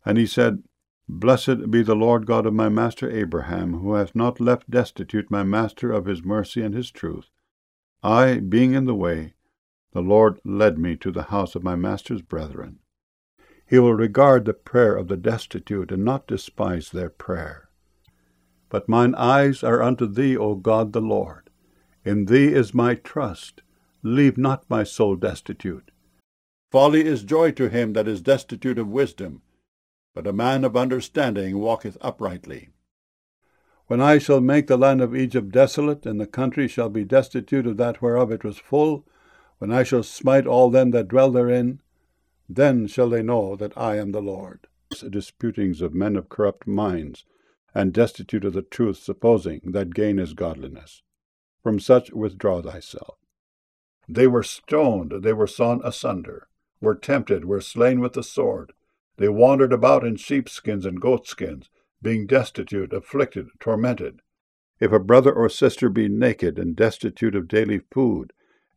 And he said, Blessed be the Lord God of my master Abraham, who hath not left destitute my master of his mercy and his truth. I, being in the way, the Lord led me to the house of my master's brethren. He will regard the prayer of the destitute, and not despise their prayer. But mine eyes are unto thee, O God the Lord. In thee is my trust. Leave not my soul destitute. Folly is joy to him that is destitute of wisdom, but a man of understanding walketh uprightly. When I shall make the land of Egypt desolate, and the country shall be destitute of that whereof it was full, when I shall smite all them that dwell therein, then shall they know that I am the Lord. Disputings of men of corrupt minds, and destitute of the truth, supposing that gain is godliness. From such withdraw thyself. They were stoned, they were sawn asunder, were tempted, were slain with the sword. They wandered about in sheepskins and goatskins, being destitute, afflicted, tormented. If a brother or sister be naked and destitute of daily food,